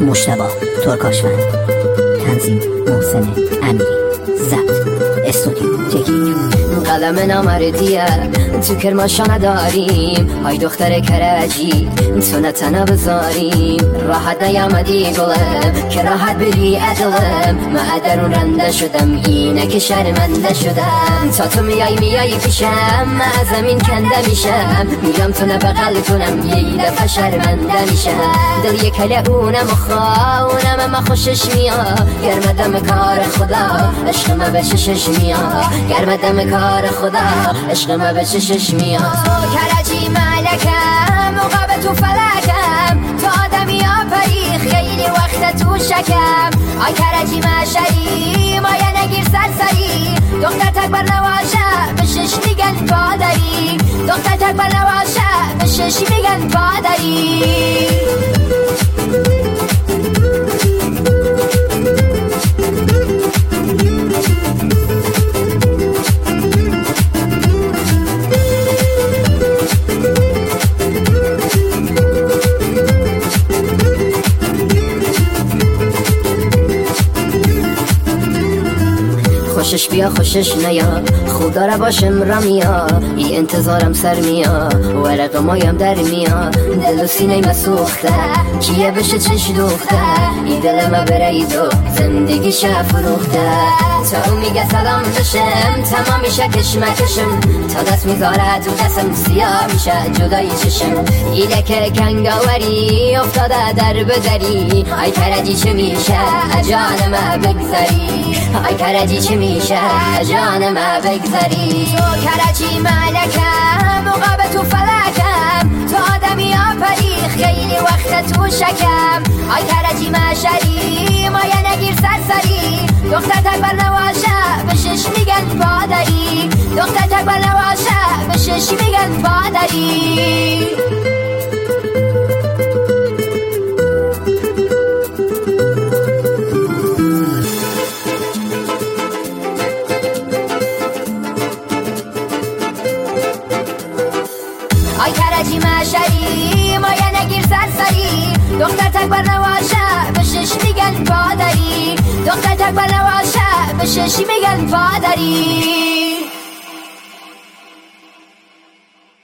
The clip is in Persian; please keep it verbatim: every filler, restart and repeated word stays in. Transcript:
مجتبی ترکاشفند، تنظیم محسن امیری، ضبط استودیو تکنیک. قلم نامردیه تو کرماشا نداریم، های دختر کرجی تو نتنه بذاریم. راحت نیامدی گلم که راحت بری ادلم، من درون رنده شدم اینه که شرمنده شدم. تا تو میای میای پیشم من از زمین کنده میشم، میگم تو نبغل کنم یه دفعه شرمنده میشم. دل یک کله اونم خواهونم اما خوشش میاد، گرمدم کار خدا عشق من به چشش میاد، گرمدم کار خدا عشق من به چشش میاد. تو کرجی ملکم مقابل تو فلکم، تو آدمی ها پریخ خیلی وقت تو شکم. آی کرجی مشری مایه نگیر سرسری، دختر تکبر نواشه به شش میگن پادری، دختر تکبر نواشه به شش میگن پادری. خوشش بیا خوشش نیا، خوب داره باشم رمیا، ای انتظارم سر میا، ورق مایم در میا. دل و سینه مسوخته کیه بشه چش دوخته، ای دل ما بره ای دو زندگی شه فروخته. تا میگه سلام بشم تمام میشه کشمکشم، تا دست میذاره تو دستم سیاه میشه جدای چشم. ایده که کنگاوری افتاده در بدری، آی کرجی چه میشه جان ما بگذری، آی کرجی چه میشه جان ما بگذری. تو کرجی ملکم مقابل تو فلکم، تو آدمی ها پریخ خیلی وقت تو شکم. آی کرجی مشری مایه نگیر سرسری، دختر تکبر نواشه به شش میگن پادری، دختر تکبر نواشه به شش میگن پادری. آی کرجی مشری مایه نگیر سرسری، دختر تکبر نواشه به شش میگن پادری، دختر تکبر نواشه به شش میگن پادری.